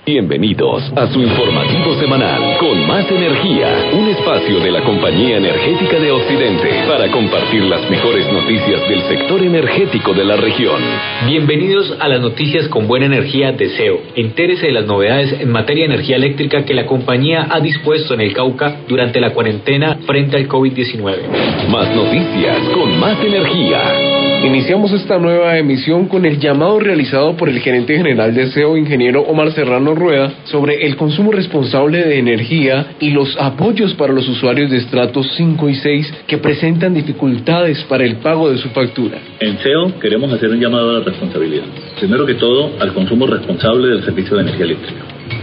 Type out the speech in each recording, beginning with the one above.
Bienvenidos a su informativo semanal con Más Energía, un espacio de la Compañía Energética de Occidente para compartir las mejores noticias del sector energético de la región. Bienvenidos a las noticias con buena energía de SEO. Entérese de las novedades en materia de energía eléctrica que la compañía ha dispuesto en el Cauca durante la cuarentena frente al COVID-19. Más noticias con Más Energía. Iniciamos esta nueva emisión con el llamado realizado por el gerente general de SEO, ingeniero Omar Serrano Rueda, sobre el consumo responsable de energía y los apoyos para los usuarios de estratos 5 y 6 que presentan dificultades para el pago de su factura. En SEO queremos hacer un llamado a la responsabilidad. Primero que todo, al consumo responsable del servicio de energía eléctrica.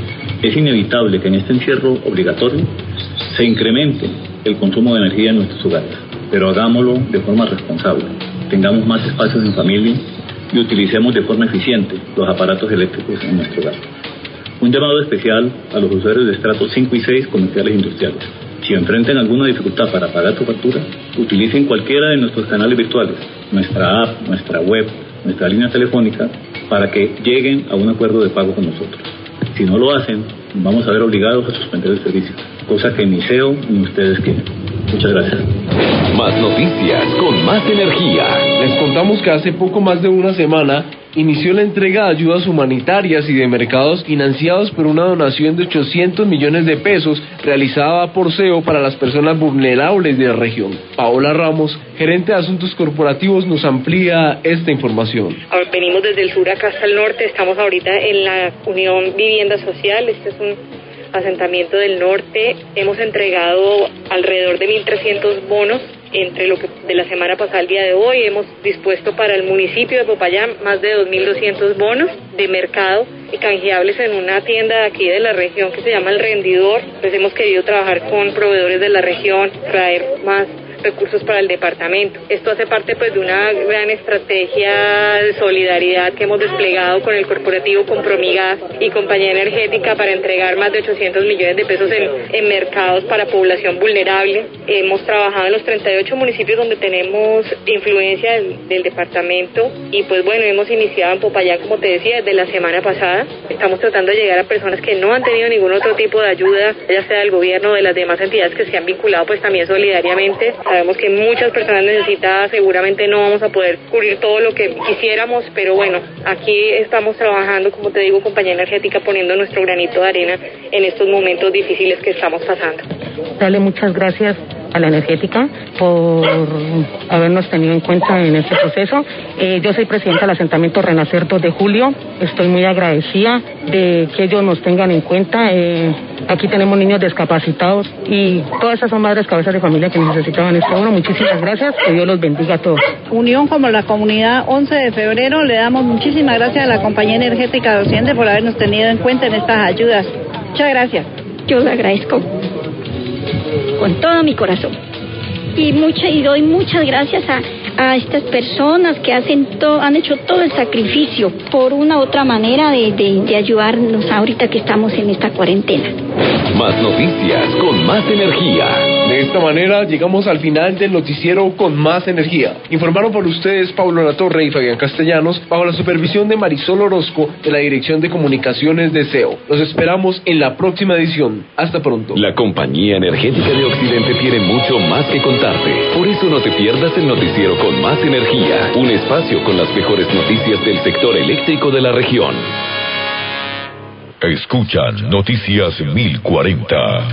Es inevitable que en este encierro obligatorio se incremente el consumo de energía en nuestros hogares, pero hagámoslo de forma responsable. Tengamos más espacios en familia y utilicemos de forma eficiente los aparatos eléctricos en nuestro hogar. Un llamado especial a los usuarios de estratos 5 y 6 comerciales e industriales. Si enfrentan alguna dificultad para pagar su factura, utilicen cualquiera de nuestros canales virtuales, nuestra app, nuestra web, nuestra línea telefónica, para que lleguen a un acuerdo de pago con nosotros. Si no lo hacen, vamos a ver obligados a suspender el servicio, cosa que ni SEO ni ustedes quieren. Muchas gracias. Más noticias con Más Energía. Les contamos que hace poco más de una semana inició la entrega de ayudas humanitarias y de mercados financiados por una donación de 800 millones de pesos realizada por SEO para las personas vulnerables de la región. Paola Ramos, gerente de Asuntos Corporativos, nos amplía esta información. Venimos desde el sur acá hasta el norte, estamos ahorita en la Unión Vivienda Social, este es un asentamiento del norte. Hemos entregado alrededor de 1.300 bonos entre lo que de la semana pasada al día de hoy. Hemos dispuesto para el municipio de Popayán más de 2.200 bonos de mercado y canjeables en una tienda de aquí de la región que se llama El Rendidor. Pues hemos querido trabajar con proveedores de la región, traer más recursos para el departamento. Esto hace parte pues de una gran estrategia de solidaridad que hemos desplegado con el corporativo Compromigas y Compañía Energética para entregar más de 800 millones de pesos en mercados para población vulnerable. Hemos trabajado en los 38 municipios donde tenemos influencia del departamento y pues bueno, hemos iniciado en Popayán, como te decía, desde la semana pasada. Estamos tratando de llegar a personas que no han tenido ningún otro tipo de ayuda, ya sea del gobierno o de las demás entidades que se han vinculado pues también solidariamente. Sabemos que muchas personas necesitadas, seguramente no vamos a poder cubrir todo lo que quisiéramos, pero bueno, aquí estamos trabajando, como te digo, Compañía Energética, poniendo nuestro granito de arena en estos momentos difíciles que estamos pasando. Dale muchas gracias a la energética por habernos tenido en cuenta en este proceso. Yo soy presidenta del asentamiento Renacer 2 de Julio. Estoy muy agradecida de que ellos nos tengan en cuenta. Aquí tenemos niños discapacitados y todas esas son madres cabezas de familia que necesitaban este bono. Muchísimas gracias, que Dios los bendiga a todos. Unión como la comunidad 11 de febrero, le damos muchísimas gracias a la Compañía Energética de Occidente por habernos tenido en cuenta en estas ayudas. Muchas gracias. Yo le agradezco con todo mi corazón y doy muchas gracias a estas personas que han hecho todo el sacrificio por una u otra manera de ayudarnos ahorita que estamos en esta cuarentena. Más noticias con Más Energía. De esta manera llegamos al final del noticiero con Más Energía. Informaron por ustedes Paulo Latorre y Fabián Castellanos bajo la supervisión de Marisol Orozco de la Dirección de Comunicaciones de SEO. Los esperamos en la próxima edición. Hasta pronto. La Compañía Energética de Occidente tiene mucho más que contarte. Por eso no te pierdas el noticiero con Más Energía, un espacio con las mejores noticias del sector eléctrico de la región. Escuchan Noticias 1040.